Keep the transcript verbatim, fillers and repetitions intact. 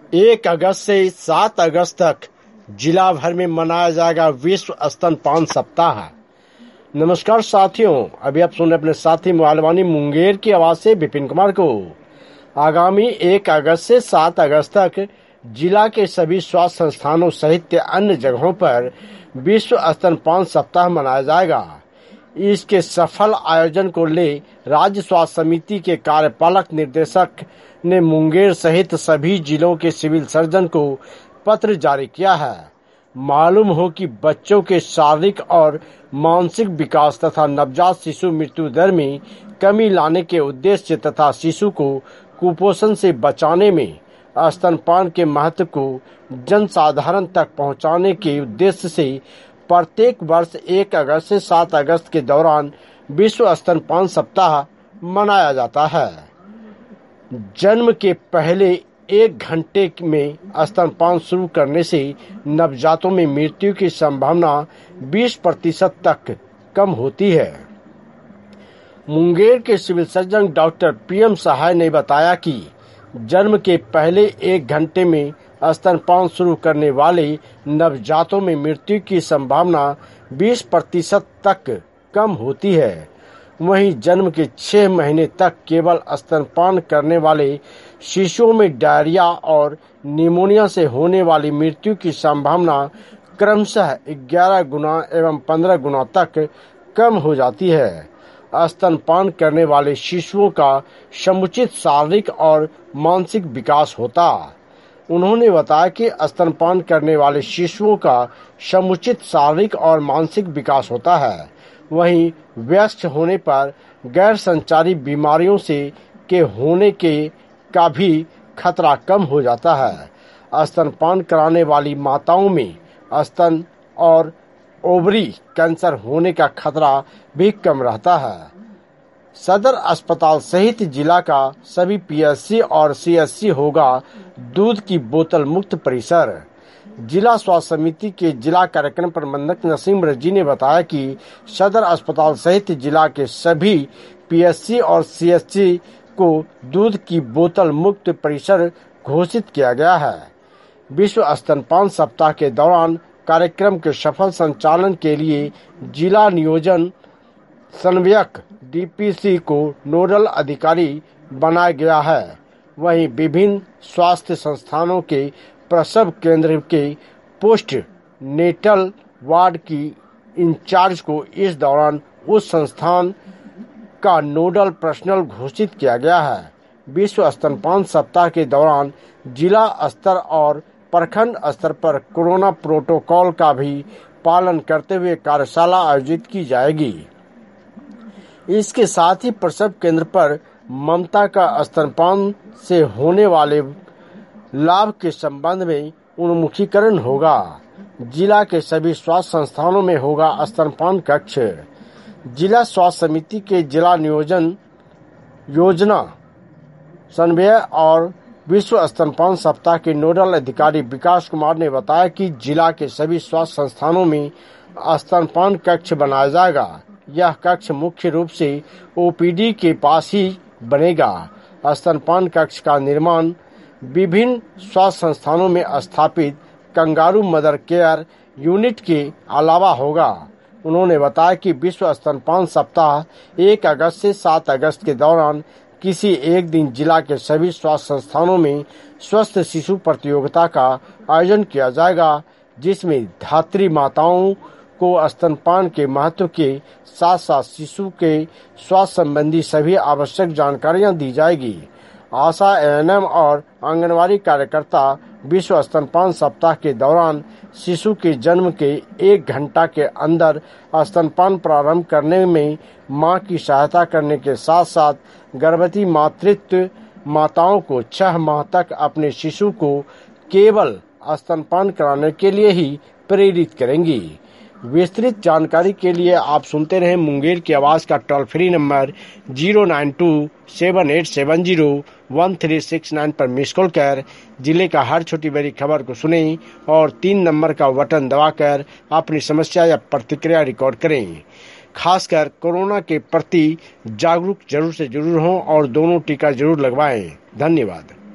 एक अगस्त से सात अगस्त तक जिला भर में मनाया जाएगा विश्व स्तनपान सप्ताह। नमस्कार साथियों, अभी आप सुन रहे अपने साथी मोबाइलवानी मुंगेर की आवाज से विपिन कुमार को। आगामी एक अगस्त से सात अगस्त तक जिला के सभी स्वास्थ्य संस्थानों सहित अन्य जगहों पर विश्व स्तनपान सप्ताह मनाया जाएगा। इसके सफल आयोजन को ले राज्य स्वास्थ्य समिति के कार्यपालक निदेशक ने मुंगेर सहित सभी जिलों के सिविल सर्जन को पत्र जारी किया है। मालूम हो कि बच्चों के शारीरिक और मानसिक विकास तथा नवजात शिशु मृत्यु दर में कमी लाने के उद्देश्य तथा शिशु को कुपोषण से बचाने में स्तनपान के महत्व को जनसाधारण तक पहुंचाने के उद्देश्य से प्रत्येक वर्ष एक अगस्त से सात अगस्त के दौरान विश्व स्तनपान सप्ताह मनाया जाता है। जन्म के पहले एक घंटे में स्तनपान शुरू करने से नवजातों में मृत्यु की संभावना बीस प्रतिशत तक कम होती है। मुंगेर के civil surgeon doctor PM Sahay ने बताया कि जन्म के पहले एक घंटे में स्तनपान शुरू करने वाले नवजातों में मृत्यु की संभावना बीस प्रतिशत तक कम होती है। वहीं जन्म के छह महीने तक केवल स्तनपान करने वाले शिशुओं में डायरिया और निमोनिया से होने वाली मृत्यु की संभावना क्रमशः ग्यारह गुना एवं पंद्रह गुना तक कम हो जाती है। स्तनपान करने वाले शिशुओं का समुचित शारीरिक और मानसिक विकास होता। उन्होंने बताया कि स्तनपान करने वाले शिशुओं का समुचित शारीरिक और मानसिक विकास होता है। वहीं वयस्क होने पर गैर संचारी बीमारियों से के होने के का भी खतरा कम हो जाता है। स्तनपान कराने वाली माताओं में स्तन और ओवरी कैंसर होने का खतरा भी कम रहता है। सदर अस्पताल सहित जिला का सभी पीएचसी और सीएचसी होगा दूध की बोतल मुक्त परिसर। जिला स्वास्थ्य समिति के जिला कार्यक्रम प्रबंधक नसीम रजी ने बताया कि सदर अस्पताल सहित जिला के सभी पीएचसी और सीएचसी को दूध की बोतल मुक्त परिसर घोषित किया गया है। विश्व स्तनपान सप्ताह के दौरान कार्यक्रम के सफल संचालन के लिए जिला नियोजन समन्वयक डीपीसी को नोडल अधिकारी बनाया गया है। वहीं विभिन्न स्वास्थ्य संस्थानों के प्रसव केंद्र के पोस्ट नेटल वार्ड की इंचार्ज को इस दौरान उस संस्थान का नोडल पर्सनल घोषित किया गया है। विश्व स्तनपान सप्ताह के दौरान जिला स्तर और प्रखंड स्तर पर कोरोना प्रोटोकॉल का भी पालन करते हुए कार्यशाला आयोजित की जाएगी। इसके साथ ही प्रसव केंद्र पर ममता का स्तनपान से होने वाले लाभ के संबंध में उन्मुखीकरण होगा। जिला के सभी स्वास्थ्य संस्थानों में होगा स्तनपान कक्ष। जिला स्वास्थ्य समिति के जिला नियोजन योजना समन्वय और विश्व स्तनपान सप्ताह के नोडल अधिकारी विकास कुमार ने बताया कि जिला के सभी स्वास्थ्य संस्थानों में स्तनपान कक्ष बनाया जाएगा। यह कक्ष मुख्य रूप से ओपीडी के पास ही बनेगा। स्तनपान कक्ष का निर्माण विभिन्न स्वास्थ्य संस्थानों में स्थापित कंगारू मदर केयर यूनिट के अलावा होगा। उन्होंने बताया कि विश्व स्तनपान सप्ताह एक अगस्त से सात अगस्त के दौरान किसी एक दिन जिला के सभी स्वास्थ्य संस्थानों में स्वस्थ शिशु प्रतियोगिता का आयोजन किया जाएगा, जिसमें धात्री माताओं को स्तनपान के महत्व के साथ साथ शिशु के स्वास्थ्य संबंधी सभी आवश्यक जानकारियां दी जाएगी। आशा एएनएम और आंगनवाड़ी कार्यकर्ता विश्व स्तनपान सप्ताह के दौरान शिशु के जन्म के एक घंटा के अंदर स्तनपान प्रारंभ करने में मां की सहायता करने के साथ साथ गर्भवती मातृत्व माताओं को छह माह तक अपने शिशु को केवल स्तनपान कराने के लिए ही प्रेरित करेंगी। विस्तृत जानकारी के लिए आप सुनते रहे मुंगेर की आवाज का toll free number zero nine two seven eight seven zero one three six nine पर मिस कॉल कर जिले का हर छोटी बड़ी खबर को सुनें और तीन नंबर का बटन दबाकर अपनी समस्या या प्रतिक्रिया रिकॉर्ड करें। खासकर कोरोना के प्रति जागरूक जरूर से जरूर हों और दोनों टीका जरूर लगवाएं। धन्यवाद।